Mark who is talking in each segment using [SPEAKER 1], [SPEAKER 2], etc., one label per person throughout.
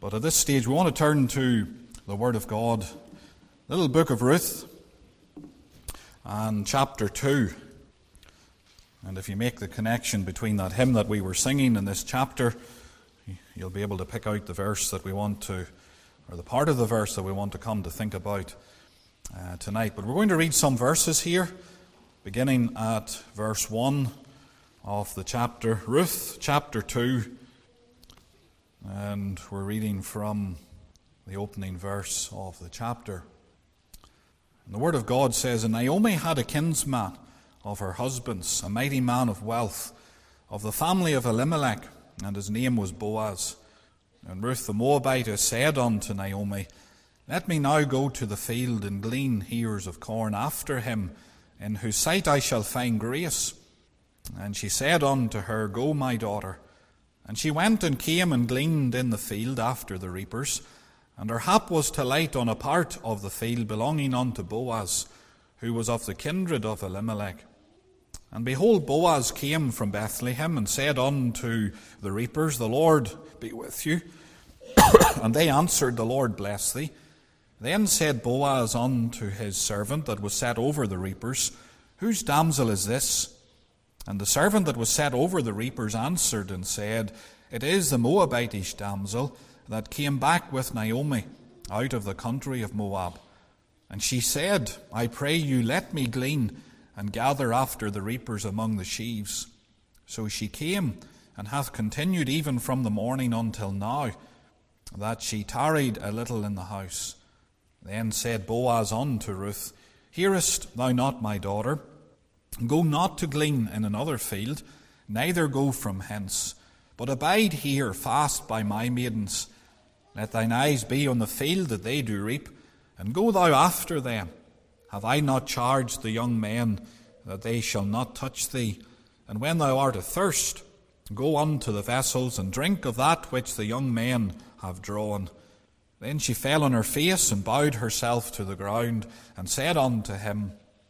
[SPEAKER 1] But at this stage, we want to turn to the Word of God, little book of Ruth, and chapter 2. And if you make the connection between that hymn that we were singing and this chapter, you'll be able to pick out the verse that we want to, or the part of the verse that we want to come to think about tonight. But we're going to read some verses here, beginning at verse 1 of the chapter, Ruth chapter 2. And we're reading from the opening verse of the chapter. And the Word of God says, "And Naomi had a kinsman of her husband's, a mighty man of wealth, of the family of Elimelech, and his name was Boaz. And Ruth the Moabitess said unto Naomi, Let me now go to the field and glean ears of corn after him, in whose sight I shall find grace. And she said unto her, Go, my daughter. And she went and came and gleaned in the field after the reapers. And her hap was to light on a part of the field belonging unto Boaz, who was of the kindred of Elimelech. And behold, Boaz came from Bethlehem, and said unto the reapers, The Lord be with you. And they answered, The Lord bless thee. Then said Boaz unto his servant that was set over the reapers, Whose damsel is this? And the servant that was set over the reapers answered and said, It is the Moabitish damsel that came back with Naomi out of the country of Moab. And she said, I pray you, let me glean and gather after the reapers among the sheaves. So she came, and hath continued even from the morning until now, that she tarried a little in the house. Then said Boaz unto Ruth, Hearest thou not, my daughter? Go not to glean in another field, neither go from hence, but abide here fast by my maidens. Let thine eyes be on the field that they do reap, and go thou after them. Have I not charged the young men that they shall not touch thee? And when thou art athirst, go unto the vessels, and drink of that which the young men have drawn. Then she fell on her face, and bowed herself to the ground, and said unto him,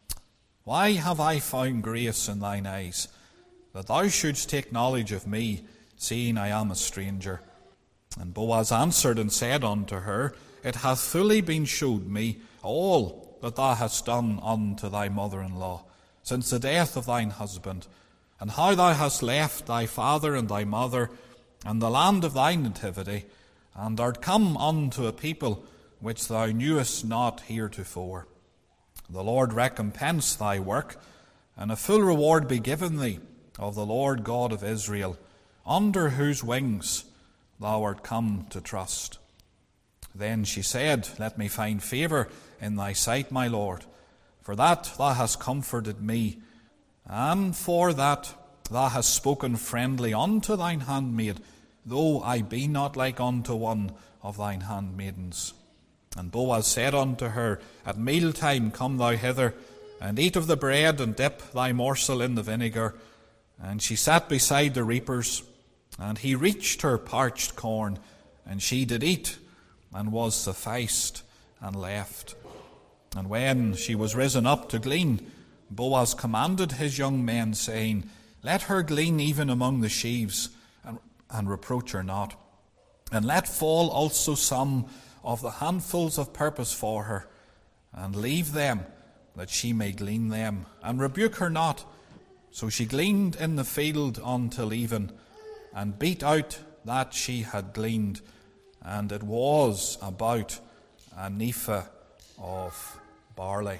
[SPEAKER 1] Why have I found grace in thine eyes, that thou shouldst take knowledge of me, seeing I am a stranger? And Boaz answered and said unto her, It hath fully been shewed me all that thou hast done unto thy mother-in-law, since the death of thine husband, and how thou hast left thy father and thy mother, and the land of thy nativity, and art come unto a people which thou knewest not heretofore. The Lord recompense thy work, and a full reward be given thee of the Lord God of Israel, under whose wings thou art come to trust. Then she said, Let me find favour in thy sight, my Lord, for that thou hast comforted me, and for that thou hast spoken friendly unto thine handmaid, though I be not like unto one of thine handmaidens. And Boaz said unto her, At mealtime come thou hither, and eat of the bread, and dip thy morsel in the vinegar. And she sat beside the reapers, and he reached her parched corn, and she did eat, and was sufficed, and left. And when she was risen up to glean, Boaz commanded his young men, saying, Let her glean even among the sheaves, and reproach her not. And let fall also some of the handfuls of purpose for her, and leave them, that she may glean them, and rebuke her not. So she gleaned in the field until even, and beat out that she had gleaned, and it was about an ephah of barley.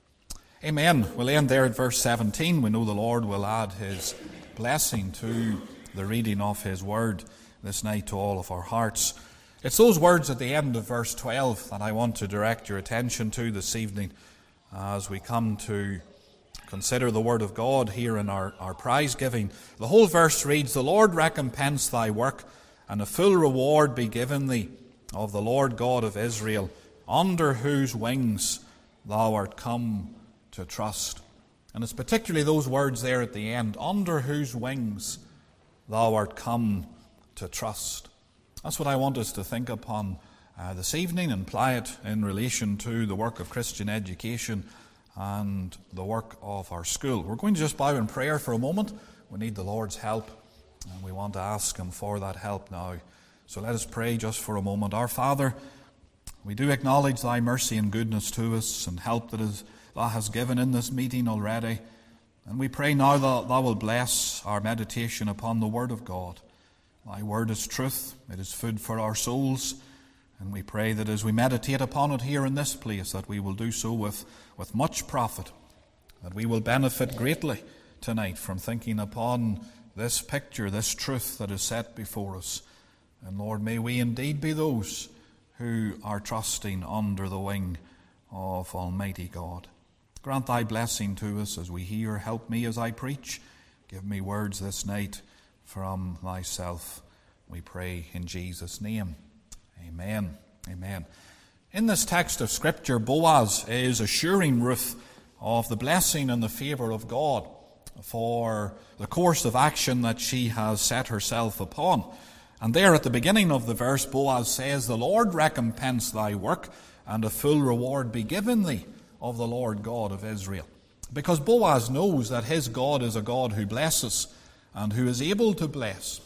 [SPEAKER 1] Amen. We'll end there at verse 17. We know the Lord will add his blessing to the reading of his word this night to all of our hearts. It's those words at the end of verse 12 that I want to direct your attention to this evening as we come to consider the word of God here in our prize giving. The whole verse reads, The Lord recompense thy work, and a full reward be given thee of the Lord God of Israel, under whose wings thou art come to trust. And it's particularly those words there at the end, under whose wings thou art come to trust. That's what I want us to think upon this evening and apply it in relation to the work of Christian education and the work of our school. We're going to just bow in prayer for a moment. We need the Lord's help, and we want to ask him for that help now So let us pray just for a moment. Our Father, we do acknowledge thy mercy and goodness to us and help that thou hast given in this meeting already. And we pray now that thou wilt bless our meditation upon the Word of God. Thy Word is truth, it is food for our souls, and we pray that as we meditate upon it here in this place, that we will do so with much profit, that we will benefit greatly tonight from thinking upon this picture, this truth that is set before us. And Lord, may we indeed be those who are trusting under the wing of Almighty God. Grant thy blessing to us as we hear. Help me as I preach. Give me words this night from thyself, we pray in Jesus' name. Amen. Amen. In this text of Scripture, Boaz is assuring Ruth of the blessing and the favour of God for the course of action that she has set herself upon. And there at the beginning of the verse, Boaz says, "The Lord recompense thy work, and a full reward be given thee of the Lord God of Israel." Because Boaz knows that his God is a God who blesses and who is able to bless.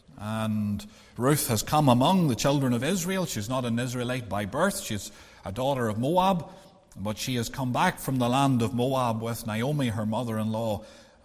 [SPEAKER 1] And Ruth has come among the children of Israel. She's not an Israelite by birth. She's a daughter of Moab. But she has come back from the land of Moab with Naomi, her mother-in-law.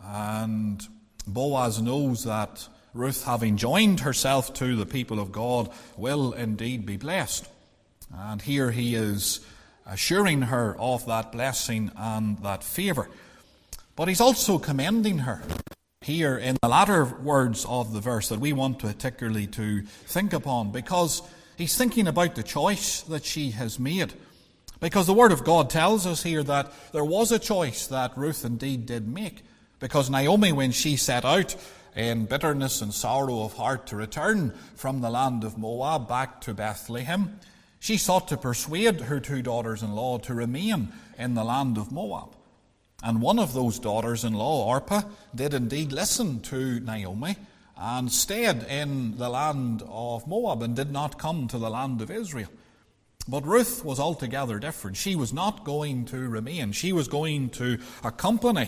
[SPEAKER 1] And Boaz knows that Ruth, having joined herself to the people of God, will indeed be blessed. And here he is assuring her of that blessing and that favour. But he's also commending her here in the latter words of the verse that we want particularly to think upon, because he's thinking about the choice that she has made. Because the Word of God tells us here that there was a choice that Ruth indeed did make. Because Naomi, when she set out in bitterness and sorrow of heart to return from the land of Moab back to Bethlehem, she sought to persuade her two daughters-in-law to remain in the land of Moab. And one of those daughters-in-law, Orpah, did indeed listen to Naomi and stayed in the land of Moab and did not come to the land of Israel. But Ruth was altogether different. She was not going to remain. She was going to accompany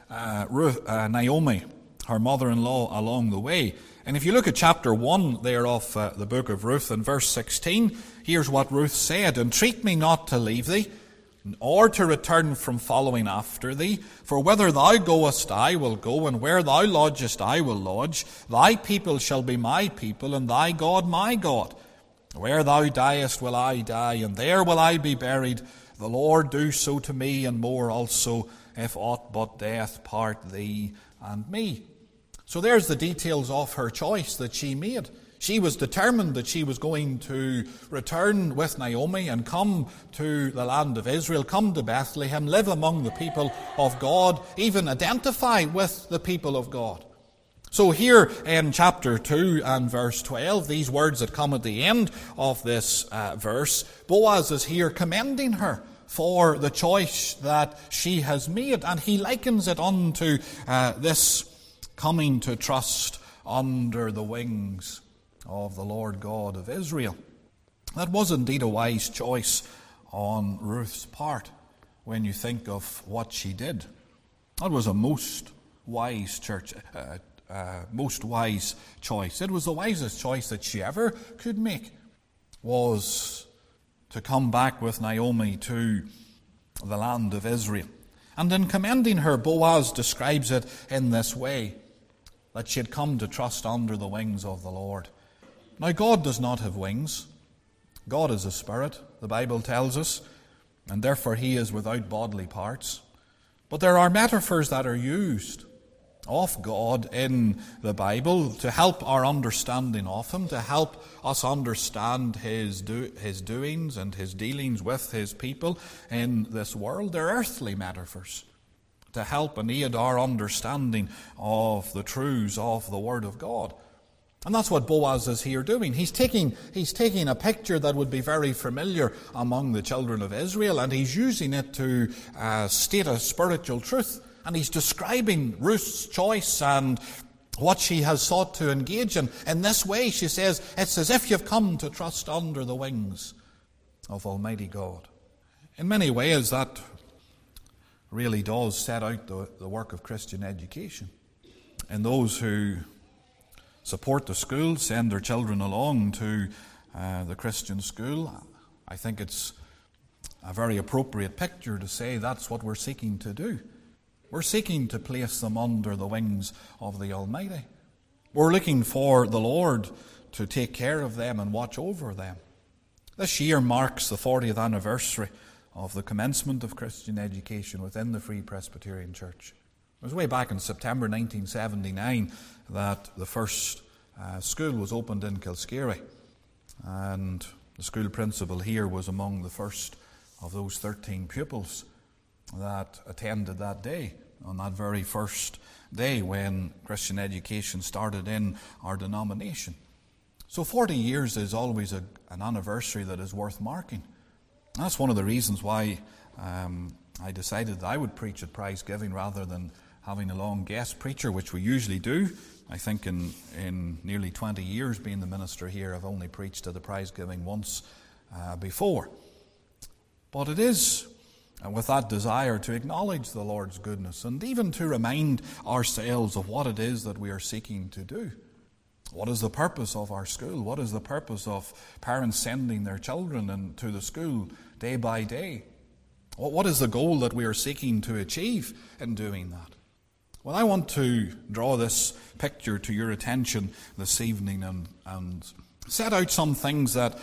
[SPEAKER 1] Naomi, her mother-in-law, along the way. And if you look at chapter 1 there of the book of Ruth in verse 16, here's what Ruth said: "Entreat me not to leave thee, or to return from following after thee. For whither thou goest I will go, and where thou lodgest I will lodge. Thy people shall be my people, and thy God my God. Where thou diest will I die, and there will I be buried. The Lord do so to me, and more also, if aught but death part thee and me." So there's the details of her choice that she made. She was determined that she was going to return with Naomi and come to the land of Israel, come to Bethlehem, live among the people of God, even identify with the people of God. So here in chapter 2 and verse 12, these words that come at the end of this verse, Boaz is here commending her for the choice that she has made. And he likens it unto this coming to trust under the wings of the Lord God of Israel. That was indeed a wise choice on Ruth's part when you think of what she did. That was a most wise choice. It was the wisest choice that she ever could make, was to come back with Naomi to the land of Israel. And in commending her, Boaz describes it in this way, that she had come to trust under the wings of the Lord. Now, God does not have wings. God is a spirit, the Bible tells us, and therefore he is without bodily parts. But there are metaphors that are used of God in the Bible to help our understanding of him, to help us understand his doings and his dealings with his people in this world. They're earthly metaphors to help and aid our understanding of the truths of the Word of God. And that's what Boaz is here doing. He's taking a picture that would be very familiar among the children of Israel, and he's using it to state a spiritual truth. And he's describing Ruth's choice and what she has sought to engage in. In this way, she says, it's as if you've come to trust under the wings of Almighty God. In many ways, that really does set out the work of Christian education. And those who support the school, send their children along to the Christian school. I think it's a very appropriate picture to say that's what we're seeking to do. We're seeking to place them under the wings of the Almighty. We're looking for the Lord to take care of them and watch over them. This year marks the 40th anniversary of the commencement of Christian education within the Free Presbyterian Church. It was way back in September 1979 that the first school was opened in Kilscary, and the school principal here was among the first of those 13 pupils that attended that day, on that very first day when Christian education started in our denomination. So 40 years is always an anniversary that is worth marking. That's one of the reasons why I decided that I would preach at prize giving rather than having a long guest preacher, which we usually do. I think in nearly 20 years being the minister here, I've only preached at the prize giving once before. But it is with that desire to acknowledge the Lord's goodness and even to remind ourselves of what it is that we are seeking to do. What is the purpose of our school? What is the purpose of parents sending their children into the school day by day? What is the goal that we are seeking to achieve in doing that? Well, I want to draw this picture to your attention this evening and set out some things that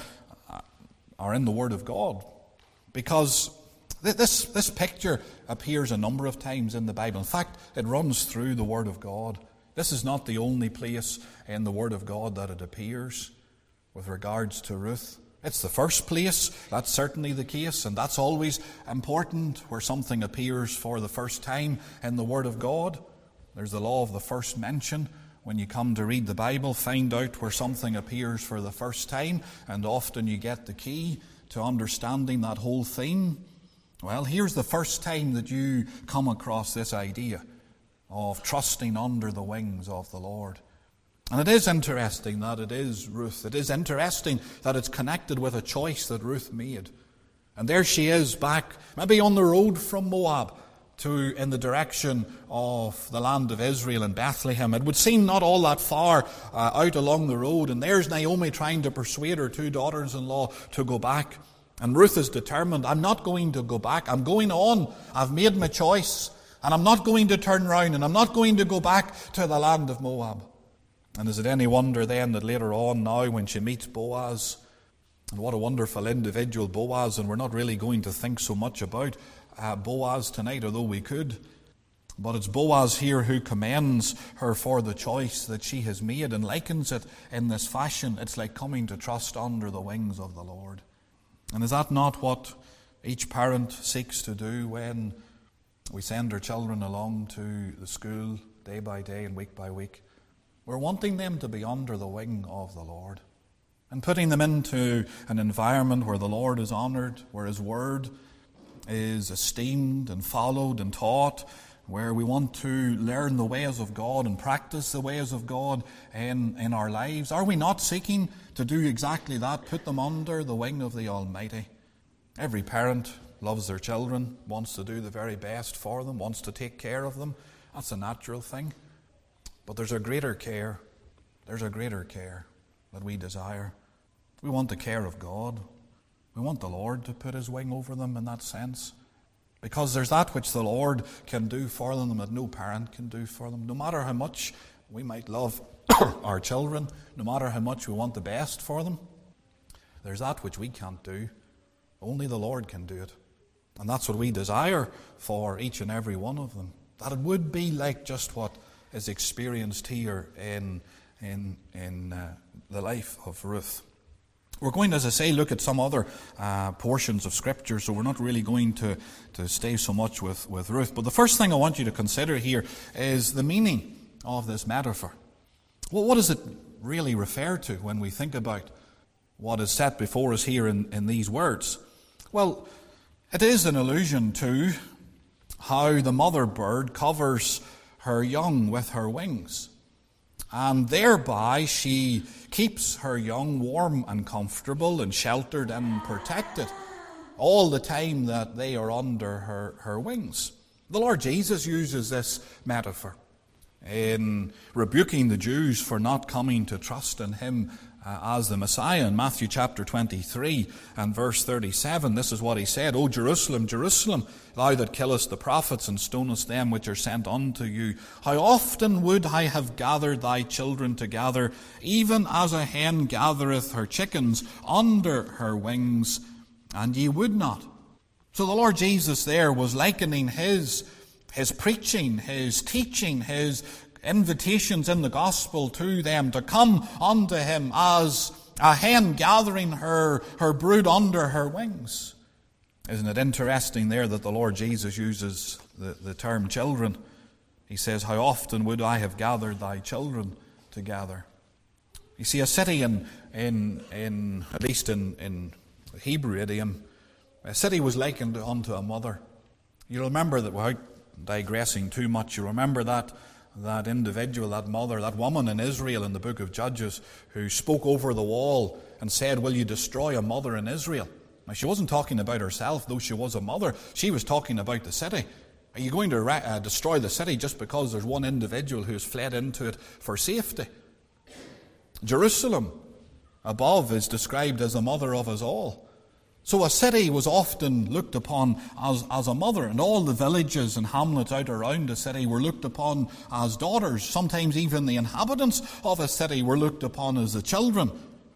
[SPEAKER 1] are in the Word of God, because this picture appears a number of times in the Bible. In fact, it runs through the Word of God. This is not the only place in the Word of God that it appears with regards to Ruth. It's the first place, that's certainly the case, and that's always important where something appears for the first time in the Word of God. There's the law of the first mention. When you come to read the Bible, find out where something appears for the first time, and often you get the key to understanding that whole theme. Well, here's the first time that you come across this idea of trusting under the wings of the Lord. And it is interesting that it is Ruth. It is interesting that it's connected with a choice that Ruth made. And there she is back, maybe on the road from Moab in the direction of the land of Israel and Bethlehem. It would seem not all that far out along the road. And there's Naomi trying to persuade her two daughters-in-law to go back. And Ruth is determined, I'm not going to go back. I'm going on. I've made my choice. And I'm not going to turn round. And I'm not going to go back to the land of Moab. And is it any wonder then that later on now when she meets Boaz, and what a wonderful individual Boaz, and we're not really going to think so much about Boaz tonight, although we could. But it's Boaz here who commends her for the choice that she has made and likens it in this fashion. It's like coming to trust under the wings of the Lord. And is that not what each parent seeks to do when we send our children along to the school day by day and week by week? We're wanting them to be under the wing of the Lord and putting them into an environment where the Lord is honoured, where His Word is esteemed and followed and taught, where we want to learn the ways of God and practice the ways of God in our lives. Are we not seeking to do exactly that, put them under the wing of the Almighty? Every parent loves their children, wants to do the very best for them, wants to take care of them. That's a natural thing. But there's a greater care. There's a greater care that we desire. We want the care of God. We want the Lord to put His wing over them in that sense. Because there's that which the Lord can do for them that no parent can do for them. No matter how much we might love our children, no matter how much we want the best for them, there's that which we can't do. Only the Lord can do it. And that's what we desire for each and every one of them. That it would be like just what is experienced here in the life of Ruth. We're going, as I say, look at some other portions of Scripture, so we're not really going to stay so much with Ruth. But the first thing I want you to consider here is the meaning of this metaphor. Well, what does it really refer to when we think about what is set before us here in these words? Well, it is an allusion to how the mother bird covers her young with her wings, and thereby she keeps her young warm and comfortable and sheltered and protected all the time that they are under her wings. The Lord Jesus uses this metaphor. in rebuking the Jews for not coming to trust in him as the Messiah. In Matthew chapter 23 and verse 37, this is what he said, O Jerusalem, Jerusalem, thou that killest the prophets and stonest them which are sent unto you, how often would I have gathered thy children together, even as a hen gathereth her chickens under her wings, and ye would not. So the Lord Jesus there was likening his preaching, his teaching, his invitations in the gospel to them to come unto him as a hen gathering her brood under her wings. Isn't it interesting there that the Lord Jesus uses the term children? He says, how often would I have gathered thy children together? You see, a city in at least in Hebrew idiom, a city was likened unto a mother. You remember that, without digressing too much, you remember that individual, that mother, that woman in Israel in the book of Judges who spoke over the wall and said, will you destroy a mother in Israel? Now, she wasn't talking about herself, though she was a mother. She was talking about the city. Are you going to destroy the city just because there's one individual who's fled into it for safety? Jerusalem above is described as the mother of us all. So a city was often looked upon as a mother, and all the villages and hamlets out around the city were looked upon as daughters. Sometimes even the inhabitants of a city were looked upon as the children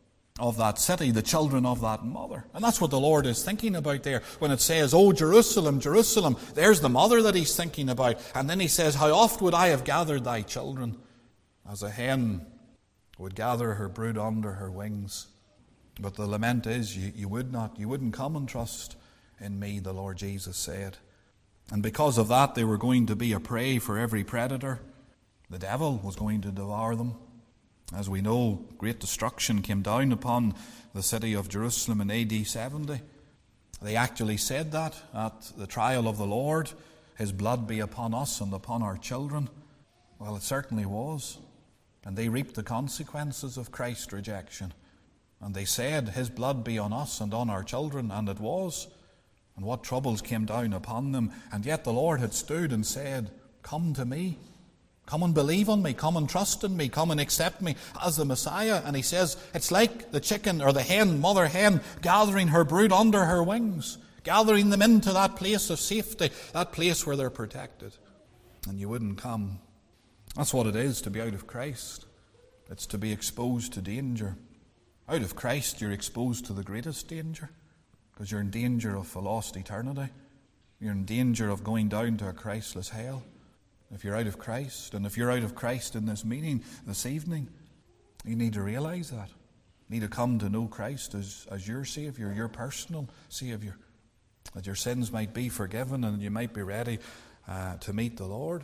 [SPEAKER 1] of that city, the children of that mother. And that's what the Lord is thinking about there when it says, "Oh, Jerusalem, Jerusalem." There's the mother that he's thinking about. And then he says, "How oft would I have gathered thy children, as a hen would gather her brood under her wings." But the lament is, you wouldn't come and trust in me, the Lord Jesus said. And because of that, they were going to be a prey for every predator. The devil was going to devour them. As we know, great destruction came down upon the city of Jerusalem in AD 70. They actually said that at the trial of the Lord, "His blood be upon us and upon our children." Well, it certainly was. And they reaped the consequences of Christ's rejection. And they said, "His blood be on us and on our children," and it was. And what troubles came down upon them. And yet the Lord had stood and said, "Come to me. Come and believe on me. Come and trust in me. Come and accept me as the Messiah." And he says, it's like the chicken or the hen, mother hen, gathering her brood under her wings, gathering them into that place of safety, that place where they're protected. And you wouldn't come. That's what it is to be out of Christ. It's to be exposed to danger. Out of Christ, you're exposed to the greatest danger, because you're in danger of a lost eternity. You're in danger of going down to a Christless hell if you're out of Christ. And if you're out of Christ in this meeting this evening, you need to realize that. You need to come to know Christ as your Savior, your personal Savior, that your sins might be forgiven and you might be ready to meet the Lord.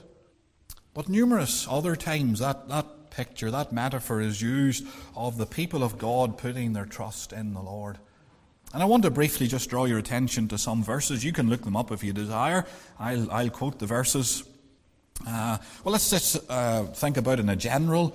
[SPEAKER 1] But numerous other times that picture, that metaphor is used of the people of God putting their trust in the Lord. And I want to briefly just draw your attention to some verses. You can look them up if you desire. I'll quote the verses. Well, let's just think about it in a general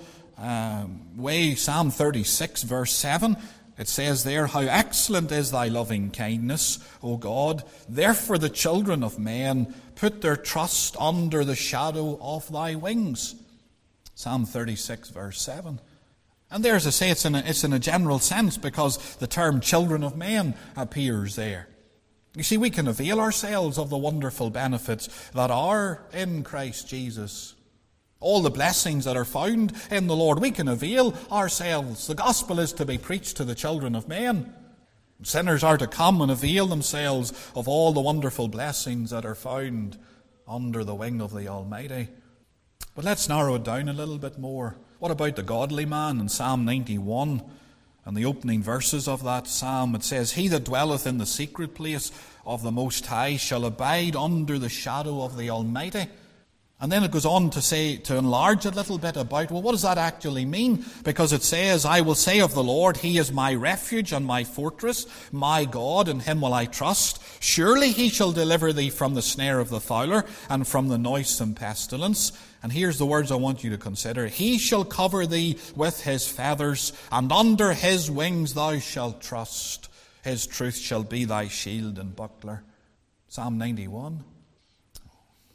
[SPEAKER 1] way. Psalm 36, verse 7. It says there, "How excellent is thy loving kindness, O God! Therefore the children of men put their trust under the shadow of thy wings." Psalm 36, verse 7. And there, as I say, it's in a general sense, because the term children of men appears there. You see, we can avail ourselves of the wonderful benefits that are in Christ Jesus. All the blessings that are found in the Lord, we can avail ourselves. The gospel is to be preached to the children of men. Sinners are to come and avail themselves of all the wonderful blessings that are found under the wing of the Almighty. But let's narrow it down a little bit more. What about the godly man in Psalm 91? And the opening verses of that psalm, it says, "He that dwelleth in the secret place of the Most High shall abide under the shadow of the Almighty." And then it goes on to say, to enlarge a little bit about, well, what does that actually mean? Because it says, "I will say of the Lord, He is my refuge and my fortress, my God, in Him will I trust. Surely He shall deliver thee from the snare of the fowler and from the noisome pestilence." And here's the words I want you to consider. "He shall cover thee with His feathers, and under His wings thou shalt trust. His truth shall be thy shield and buckler." Psalm 91.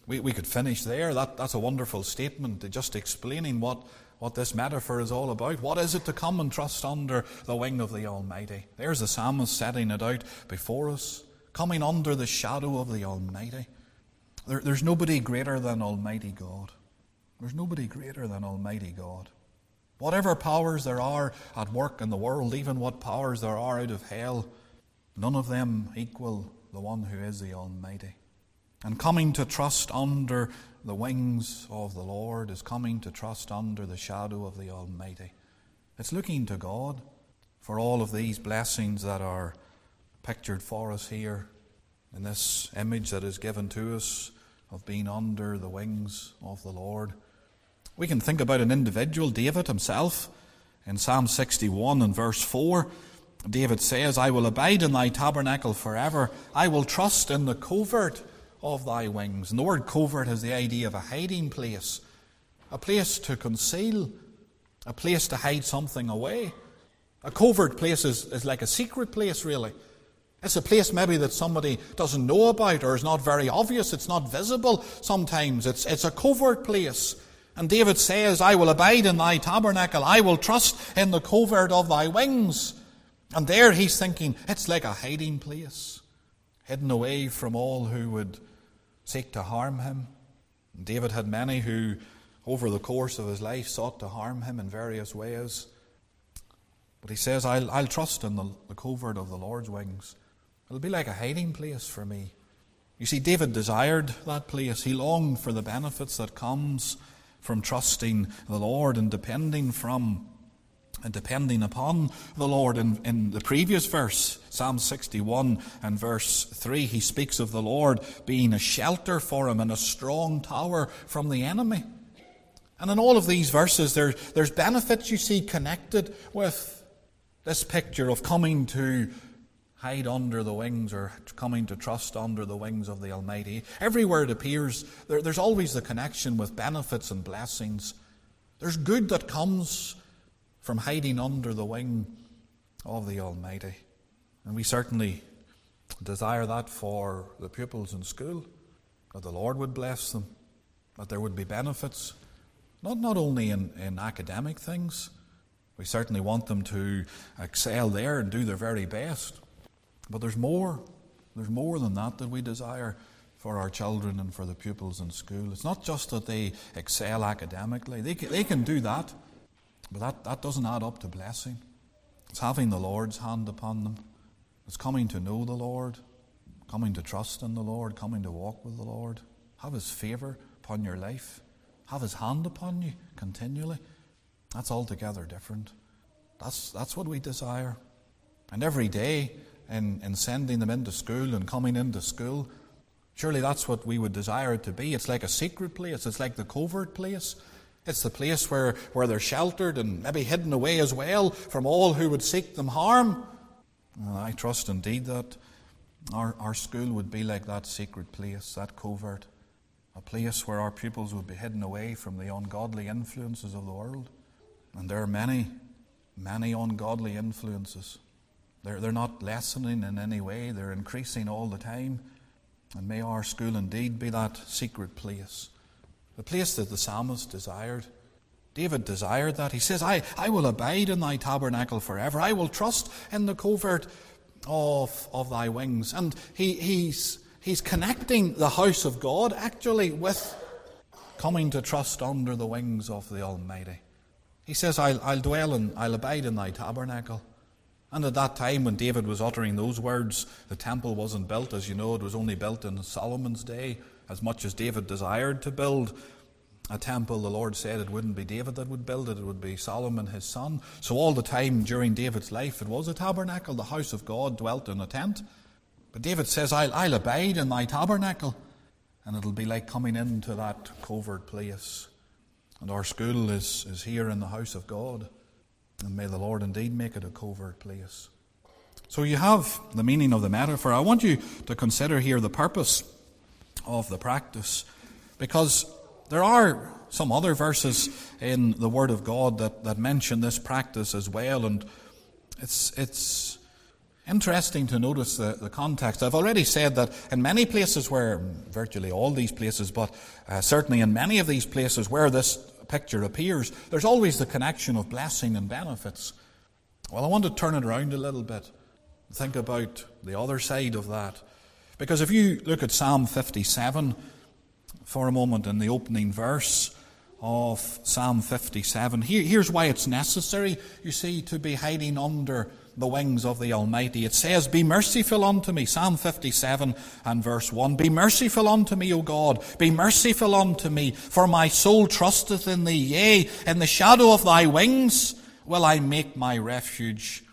[SPEAKER 1] We could finish there. That's a wonderful statement, just explaining what this metaphor is all about. What is it to come and trust under the wing of the Almighty? There's the psalmist setting it out before us, coming under the shadow of the Almighty. There's nobody greater than Almighty God. There's nobody greater than Almighty God. Whatever powers there are at work in the world, even what powers there are out of hell, none of them equal the one who is the Almighty. And coming to trust under the wings of the Lord is coming to trust under the shadow of the Almighty. It's looking to God for all of these blessings that are pictured for us here in this image that is given to us of being under the wings of the Lord. We can think about an individual, David himself. In Psalm 61 and verse 4, David says, I will abide in thy tabernacle forever. I will trust in the covert of thy wings. And the word covert has the idea of a hiding place, a place to conceal, a place to hide something away. A covert place is like a secret place, really. It's a place maybe that somebody doesn't know about or is not very obvious. It's not visible sometimes. It's a covert place. And David says, I will abide in thy tabernacle. I will trust in the covert of thy wings. And there he's thinking, it's like a hiding place, hidden away from all who would seek to harm him. And David had many who, over the course of his life, sought to harm him in various ways. But he says, I'll trust in the covert of the Lord's wings. It'll be like a hiding place for me. You see, David desired that place. He longed for the benefits that comes from trusting the Lord and depending upon the Lord. In the previous verse, Psalm 61 and verse 3, he speaks of the Lord being a shelter for him and a strong tower from the enemy. And in all of these verses, there's benefits you see connected with this picture of coming to hide under the wings or coming to trust under the wings of the Almighty. Everywhere it appears, there's always the connection with benefits and blessings. There's good that comes from hiding under the wing of the Almighty. And we certainly desire that for the pupils in school, that the Lord would bless them, that there would be benefits, not only in academic things. We certainly want them to excel there and do their very best. But there's more than that we desire for our children and for the pupils in school. It's not just that they excel academically. They can do that, but that doesn't add up to blessing. It's having the Lord's hand upon them. It's coming to know the Lord, coming to trust in the Lord, coming to walk with the Lord. Have His favour upon your life. Have His hand upon you continually. That's altogether different. That's what we desire. And every day, in sending them into school and coming into school, surely that's what we would desire it to be. It's like a secret place. It's like the covert place. It's the place where they're sheltered and maybe hidden away as well from all who would seek them harm. And I trust indeed that our school would be like that secret place, that covert, a place where our pupils would be hidden away from the ungodly influences of the world. And there are many, many ungodly influences. They're not lessening in any way. They're increasing all the time. And may our school indeed be that secret place. The place that the psalmist desired. David desired that. He says, I will abide in thy tabernacle forever. I will trust in the covert of thy wings. And he's connecting the house of God actually with coming to trust under the wings of the Almighty. He says, I'll abide in thy tabernacle. And at that time when David was uttering those words, the temple wasn't built. As you know, it was only built in Solomon's day. As much as David desired to build a temple, the Lord said it wouldn't be David that would build it, it would be Solomon his son. So all the time during David's life it was a tabernacle. The house of God dwelt in a tent. But David says, I'll abide in thy tabernacle. And it'll be like coming into that covert place. And our school is here in the house of God. And may the Lord indeed make it a covert place. So you have the meaning of the metaphor. I want you to consider here the purpose of the practice, because there are some other verses in the Word of God that mention this practice as well, and it's Interesting to notice the context. I've already said that in many places where, virtually all these places, but certainly in many of these places where this picture appears, there's always the connection of blessing and benefits. Well, I want to turn it around a little bit. Think about the other side of that. Because if you look at Psalm 57 for a moment, in the opening verse of Psalm 57, here's why it's necessary, you see, to be hiding under the wings of the Almighty. It says, "Be merciful unto me," Psalm 57 and verse 1. "Be merciful unto me, O God, be merciful unto me, for my soul trusteth in thee. Yea, in the shadow of thy wings will I make my refuge."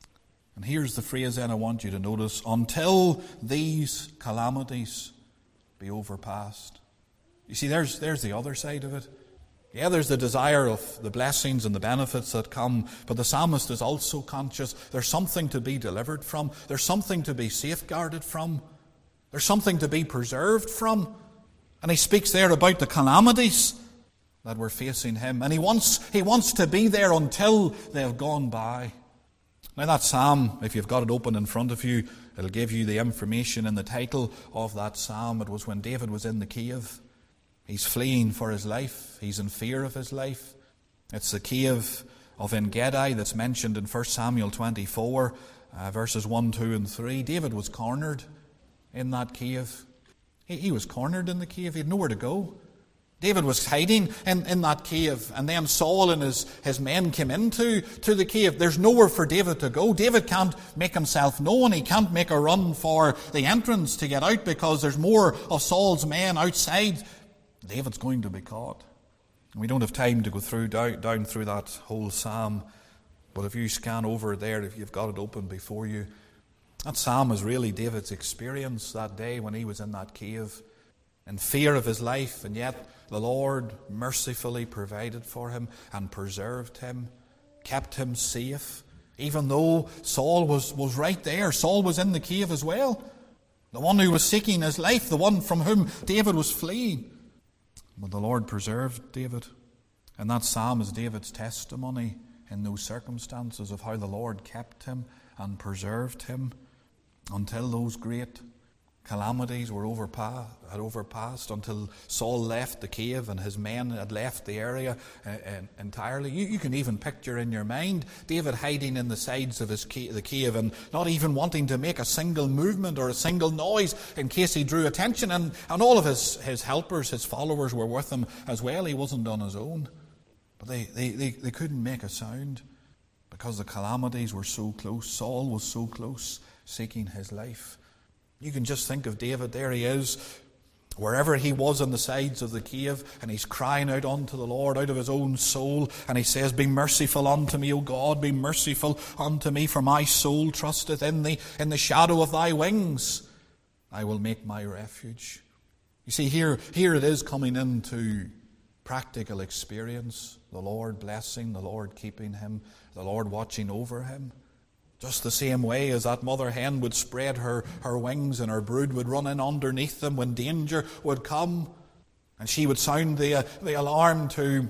[SPEAKER 1] And here's the phrase then I want you to notice: "Until these calamities be overpassed." You see, there's the other side of it. Yeah, there's the desire of the blessings and the benefits that come, but the psalmist is also conscious there's something to be delivered from. There's something to be safeguarded from. There's something to be preserved from. And he speaks there about the calamities that were facing him. And he wants to be there until they have gone by. Now that psalm, if you've got it open in front of you, it'll give you the information in the title of that psalm. It was when David was in the cave. He's fleeing for his life. He's in fear of his life. It's the cave of En-Gedi that's mentioned in 1 Samuel 24, verses 1, 2 and 3. David was cornered in that cave. He was cornered in the cave. He had nowhere to go. David was hiding in that cave, and then Saul and his men came into the cave. There's nowhere for David to go. David can't make himself known. He can't make a run for the entrance to get out because there's more of Saul's men outside. David's going to be caught. We don't have time to go down through that whole psalm, but if you scan over there, if you've got it open before you, that psalm is really David's experience that day when he was in that cave, in fear of his life, and yet the Lord mercifully provided for him and preserved him, kept him safe, even though Saul was right there. Saul was in the cave as well, the one who was seeking his life, the one from whom David was fleeing. But the Lord preserved David. And that psalm is David's testimony in those circumstances of how the Lord kept him and preserved him until those great calamities were overpassed, until Saul left the cave and his men had left the area entirely. You can even picture in your mind David hiding in the sides of the cave and not even wanting to make a single movement or a single noise in case he drew attention. And all of his helpers, his followers were with him as well. He wasn't on his own. But they couldn't make a sound because the calamities were so close. Saul was so close, seeking his life. You can just think of David. There he is, wherever he was on the sides of the cave, and he's crying out unto the Lord out of his own soul, and he says, "Be merciful unto me, O God, be merciful unto me, for my soul trusteth in thee. In the shadow of thy wings I will make my refuge." You see, here it is coming into practical experience, the Lord blessing, the Lord keeping him, the Lord watching over him. Just the same way as that mother hen would spread her wings and her brood would run in underneath them when danger would come. And she would sound the alarm to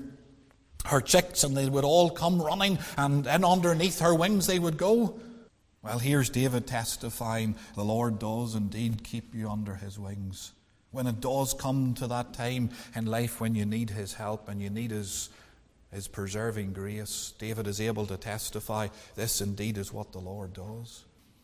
[SPEAKER 1] her chicks and they would all come running and in underneath her wings they would go. Well, here's David testifying, the Lord does indeed keep you under his wings. When it does come to that time in life when you need his help and you need his preserving grace, David is able to testify, this indeed is what the Lord does.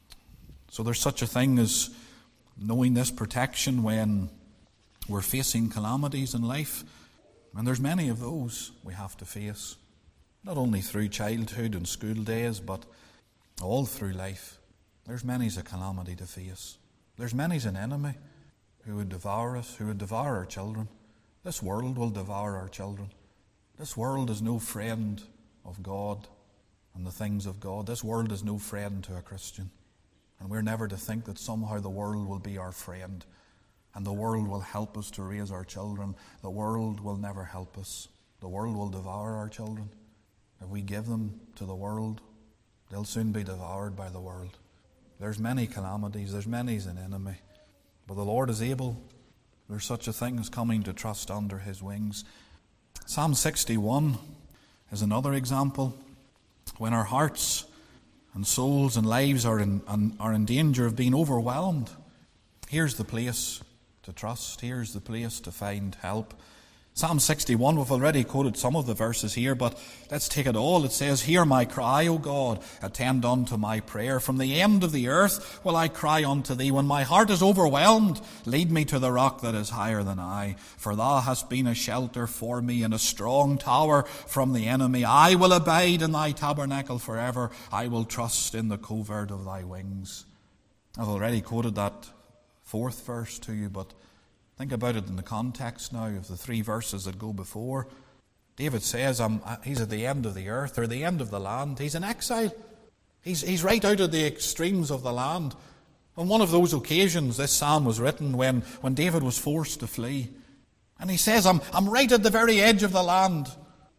[SPEAKER 1] So there's such a thing as knowing this protection when we're facing calamities in life. And there's many of those we have to face. Not only through childhood and school days, but all through life. There's many's a calamity to face. There's many's an enemy who would devour us, who would devour our children. This world will devour our children. This world is no friend of God and the things of God. This world is no friend to a Christian. And we're never to think that somehow the world will be our friend and the world will help us to raise our children. The world will never help us. The world will devour our children. If we give them to the world, they'll soon be devoured by the world. There's many calamities. There's many's an enemy. But the Lord is able. There's such a thing as coming to trust under his wings. Psalm 61 is another example. When our hearts and souls and lives are in danger of being overwhelmed, here's the place to trust. Here's the place to find help. Psalm 61, we've already quoted some of the verses here, but let's take it all. It says, "Hear my cry, O God, attend unto my prayer. From the end of the earth will I cry unto thee. When my heart is overwhelmed, lead me to the rock that is higher than I. For thou hast been a shelter for me and a strong tower from the enemy. I will abide in thy tabernacle forever. I will trust in the covert of thy wings." I've already quoted that 4th verse to you, but think about it in the context now of the 3 verses that go before. David says he's at the end of the earth, or the end of the land. He's in exile. He's right out at the extremes of the land. On one of those occasions, this psalm was written when David was forced to flee. And he says, I'm right at the very edge of the land,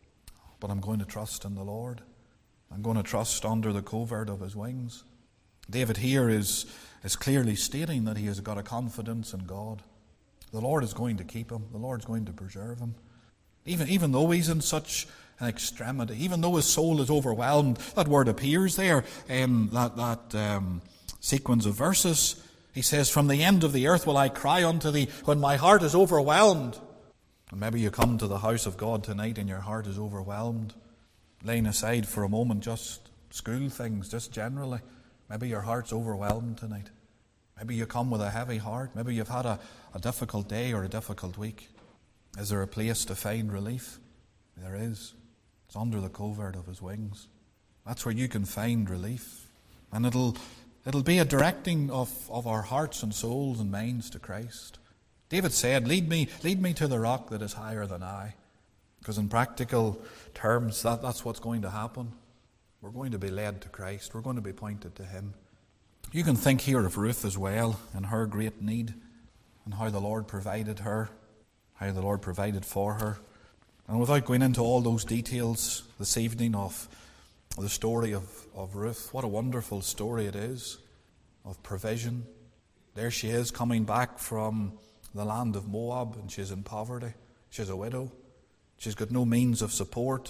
[SPEAKER 1] but I'm going to trust in the Lord. I'm going to trust under the covert of his wings. David here is clearly stating that he has got a confidence in God. The Lord is going to keep him. The Lord's going to preserve him. Even though he's in such an extremity, even though his soul is overwhelmed, that word appears there in that sequence of verses. He says, "From the end of the earth will I cry unto thee when my heart is overwhelmed." And maybe you come to the house of God tonight and your heart is overwhelmed, laying aside for a moment just school things, just generally. Maybe your heart's overwhelmed tonight. Maybe you come with a heavy heart. Maybe you've had a difficult day or a difficult week. Is there a place to find relief? There is. It's under the covert of his wings. That's where you can find relief. And it'll be a directing of our hearts and souls and minds to Christ. David said, lead me to the rock that is higher than I. Because in practical terms, that's what's going to happen. We're going to be led to Christ. We're going to be pointed to him. You can think here of Ruth as well and her great need and how the Lord provided her, how the Lord provided for her. And without going into all those details this evening of the story of Ruth, what a wonderful story it is of provision. There she is coming back from the land of Moab, and she's in poverty. She's a widow. She's got no means of support.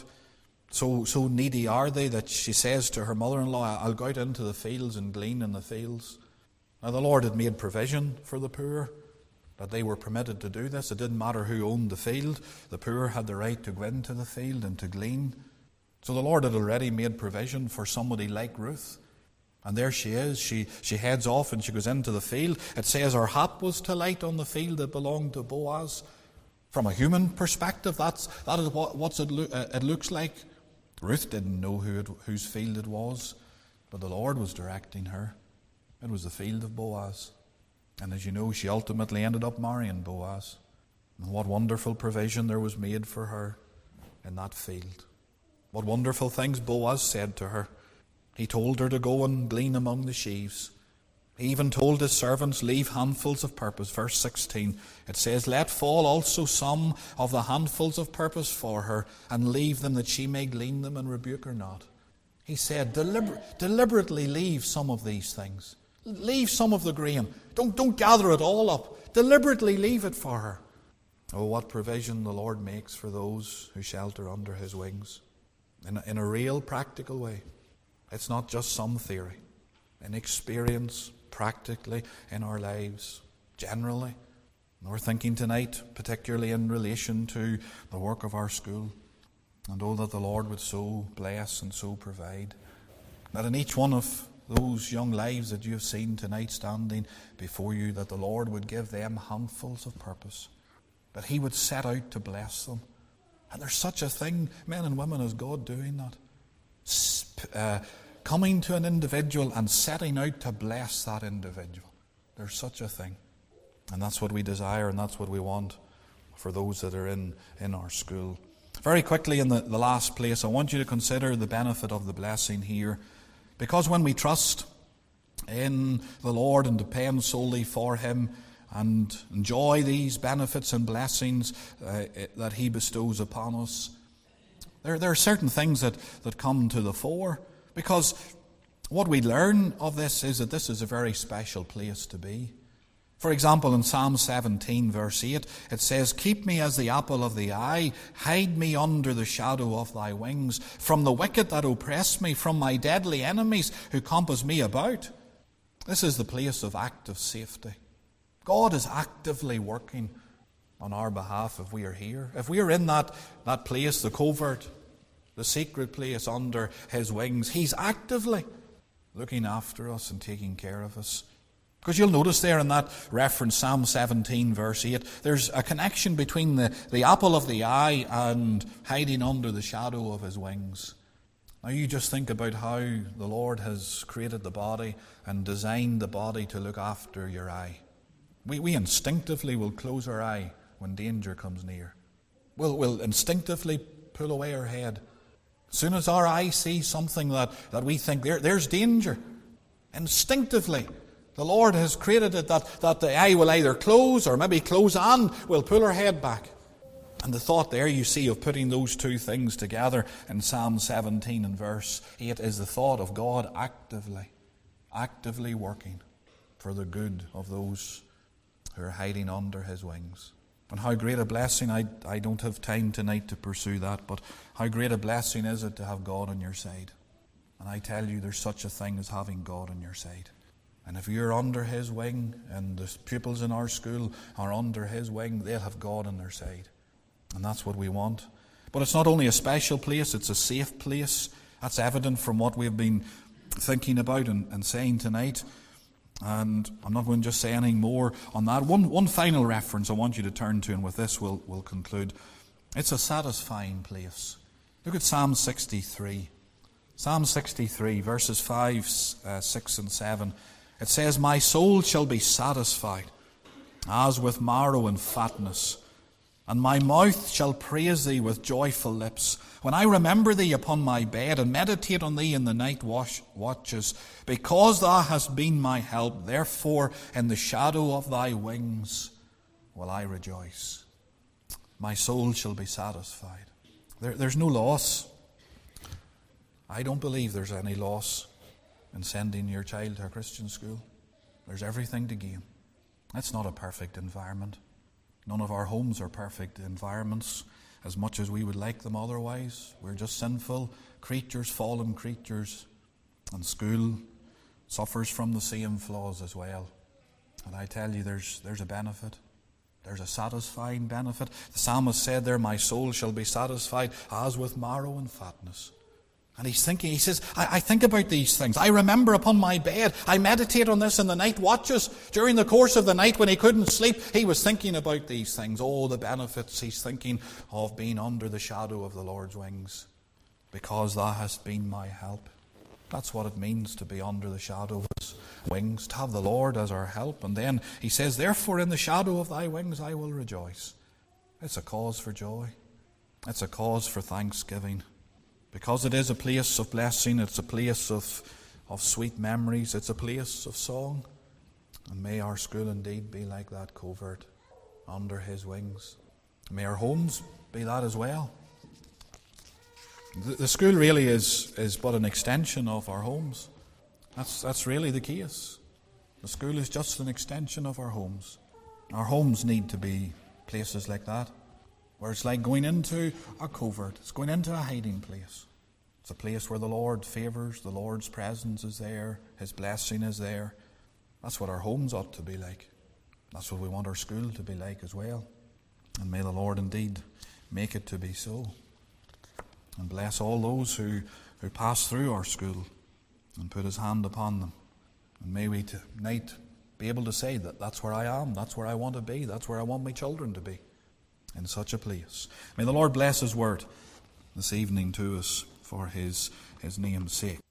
[SPEAKER 1] So needy are they that she says to her mother-in-law, "I'll go out into the fields and glean in the fields." Now the Lord had made provision for the poor, that they were permitted to do this. It didn't matter who owned the field. The poor had the right to go into the field and to glean. So the Lord had already made provision for somebody like Ruth. And there she is. She heads off and she goes into the field. It says her hap was to light on the field that belonged to Boaz. From a human perspective, that is what it looks like. Ruth didn't know whose field it was, but the Lord was directing her. It was the field of Boaz. And as you know, she ultimately ended up marrying Boaz. And what wonderful provision there was made for her in that field. What wonderful things Boaz said to her. He told her to go and glean among the sheaves. He even told his servants, "Leave handfuls of purpose." Verse 16, it says, "Let fall also some of the handfuls of purpose for her, and leave them that she may glean them, and rebuke her not." He said, deliberately leave some of these things. Leave some of the grain. Don't gather it all up. Deliberately leave it for her. Oh, what provision the Lord makes for those who shelter under his wings. In a real practical way. It's not just some theory. In experience, practically, in our lives, generally. And we're thinking tonight, particularly in relation to the work of our school. And oh, that the Lord would so bless and so provide. That in each one of those young lives that you have seen tonight standing before you, that the Lord would give them handfuls of purpose. That he would set out to bless them. And there's such a thing, men and women, as God doing that. Coming to an individual and setting out to bless that individual. There's such a thing. And that's what we desire and that's what we want for those that are in our school. Very quickly, in the last place, I want you to consider the benefit of the blessing here. Because when we trust in the Lord and depend solely for him and enjoy these benefits and blessings that he bestows upon us, there are certain things that come to the fore. Because what we learn of this is that this is a very special place to be. For example, in Psalm 17, verse 8, it says, "Keep me as the apple of the eye, hide me under the shadow of thy wings, from the wicked that oppress me, from my deadly enemies who compass me about." This is the place of active safety. God is actively working on our behalf if we are here. If we are in that place, the covert, the secret place under his wings, he's actively looking after us and taking care of us. Because you'll notice there in that reference, Psalm 17, verse 8, there's a connection between the apple of the eye and hiding under the shadow of his wings. Now you just think about how the Lord has created the body and designed the body to look after your eye. We instinctively will close our eye when danger comes near. We'll instinctively pull away our head. As soon as our eye sees something that we think there's danger, instinctively, the Lord has created it that the eye will either close or maybe close and we'll pull our head back. And the thought there you see of putting those two things together in Psalm 17 and verse 8 is the thought of God actively working for the good of those who are hiding under his wings. And how great a blessing, I don't have time tonight to pursue that, but how great a blessing is it to have God on your side. And I tell you, there's such a thing as having God on your side. And if you're under his wing, and the pupils in our school are under his wing, they'll have God on their side. And that's what we want. But it's not only a special place, it's a safe place. That's evident from what we've been thinking about and saying tonight. And I'm not going to just say anything more on that. One final reference I want you to turn to, and with this we'll conclude. It's a satisfying place. Look at Psalm 63. Psalm 63, verses 5, 6 and 7. It says, "My soul shall be satisfied, as with marrow and fatness, and my mouth shall praise thee with joyful lips. When I remember thee upon my bed, and meditate on thee in the night watches, because thou hast been my help, therefore in the shadow of thy wings will I rejoice." My soul shall be satisfied. There's no loss. I don't believe there's any loss in sending your child to a Christian school. There's everything to gain. It's not a perfect environment. None of our homes are perfect environments, as much as we would like them otherwise. We're just sinful creatures, fallen creatures. And school suffers from the same flaws as well. And I tell you, there's a benefit. There's a satisfying benefit. The psalmist said there, "My soul shall be satisfied as with marrow and fatness." And he says, I think about these things. I remember upon my bed. I meditate on this in the night watches. During the course of the night when he couldn't sleep, he was thinking about these things. Oh, the benefits he's thinking of being under the shadow of the Lord's wings. Because thou hast been my help. That's what it means to be under the shadow of his wings, to have the Lord as our help. And then he says, "Therefore in the shadow of thy wings I will rejoice." It's a cause for joy. It's a cause for thanksgiving. Because it is a place of blessing, it's a place of sweet memories, it's a place of song. And may our school indeed be like that covert, under his wings. May our homes be that as well. The school really is but an extension of our homes. That's really the case. The school is just an extension of our homes. Our homes need to be places like that, where it's like going into a covert. It's going into a hiding place. It's a place where the Lord favors, the Lord's presence is there, his blessing is there. That's what our homes ought to be like. That's what we want our school to be like as well. And may the Lord indeed make it to be so. And bless all those who pass through our school and put his hand upon them. And may we tonight be able to say that that's where I am, that's where I want to be, that's where I want my children to be, in such a place. May the Lord bless his word this evening to us for his name's sake.